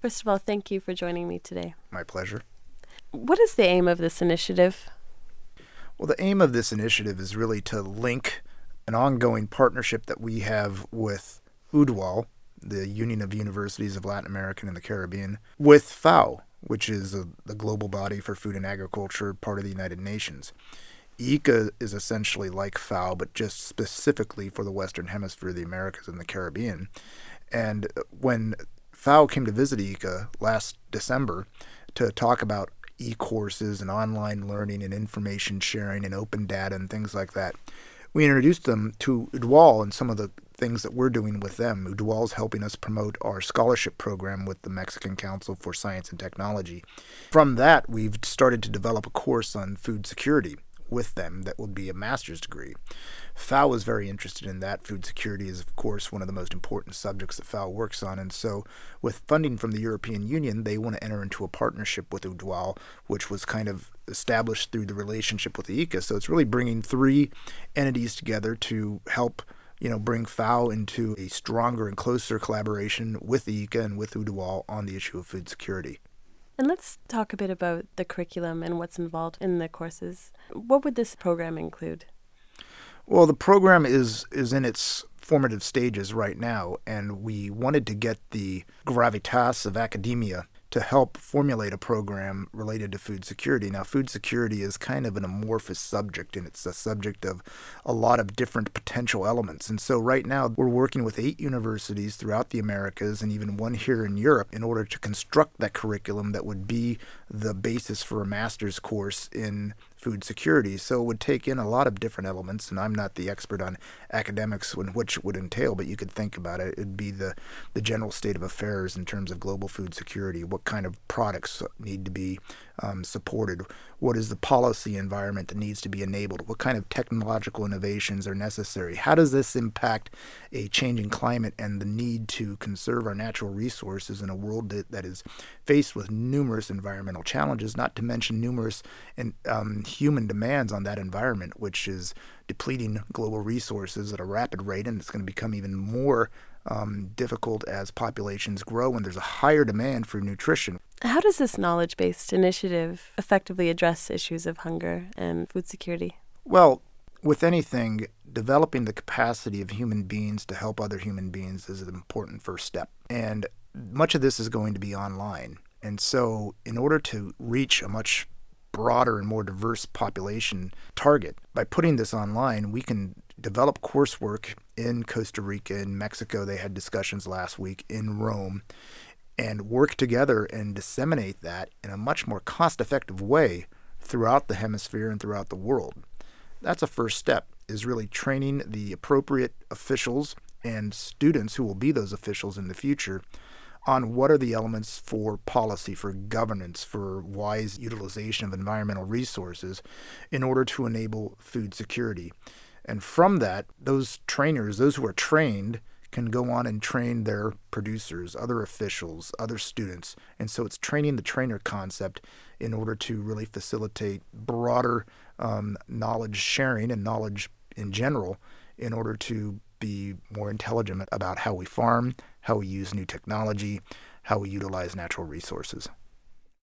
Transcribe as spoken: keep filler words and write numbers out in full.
First of all, thank you for joining me today. My pleasure. What is the aim of this initiative? Well, the aim of this initiative is really to link an ongoing partnership that we have with U D W A L, the Union of Universities of Latin America and the Caribbean, with FAO, which is a, the global body for food and agriculture, part of the United Nations. I C A is essentially like FAO, but just specifically for the Western Hemisphere, the Americas, and the Caribbean. And when FAO came to visit I C A last December to talk about e-courses and online learning and information sharing and open data and things like that, we introduced them to U D W A L and some of the things that we're doing with them. U D W A L is helping us promote our scholarship program with the Mexican Council for Science and Technology. From that, we've started to develop a course on food security with them that will be a master's degree. FAO is very interested in that. Food security is, of course, one of the most important subjects that FAO works on. And so with funding from the European Union, they want to enter into a partnership with U D W A L, which was kind of established through the relationship with the I C A. So it's really bringing three entities together to help, you know, bring FAO into a stronger and closer collaboration with the I C A and with U D W A L on the issue of food security. And let's talk a bit about the curriculum and what's involved in the courses. What would this program include? Well, the program is is in its formative stages right now, and we wanted to get the gravitas of academia to help formulate a program related to food security. Now, food security is kind of an amorphous subject, and it's a subject of a lot of different potential elements. And so right now, we're working with eight universities throughout the Americas and even one here in Europe in order to construct that curriculum that would be the basis for a master's course in food security. So it would take in a lot of different elements, and I'm not the expert on academics in which it would entail, but you could think about it. It'd be the, the general state of affairs in terms of global food security. What kind of products need to be um, supported? What is the policy environment that needs to be enabled? What kind of technological innovations are necessary? How does this impact a changing climate and the need to conserve our natural resources in a world that, that is faced with numerous environmental challenges, not to mention numerous and, um, human demands on that environment, which is depleting global resources at a rapid rate, and it's going to become even more um, difficult as populations grow and there's a higher demand for nutrition. How does this knowledge-based initiative effectively address issues of hunger and food security? Well, with anything, developing the capacity of human beings to help other human beings is an important first step. And much of this is going to be online. And so in order to reach a much broader and more diverse population target, by putting this online, we can develop coursework in Costa Rica, in Mexico. They had discussions last week in Rome, and work together and disseminate that in a much more cost-effective way throughout the hemisphere and throughout the world. That's a first step, is really training the appropriate officials and students who will be those officials in the future on what are the elements for policy, for governance, for wise utilization of environmental resources in order to enable food security. And from that, those trainers, those who are trained, can go on and train their producers, other officials, other students. And so it's training the trainer concept in order to really facilitate broader um, knowledge sharing and knowledge in general in order to be more intelligent about how we farm, how we use new technology, how we utilize natural resources.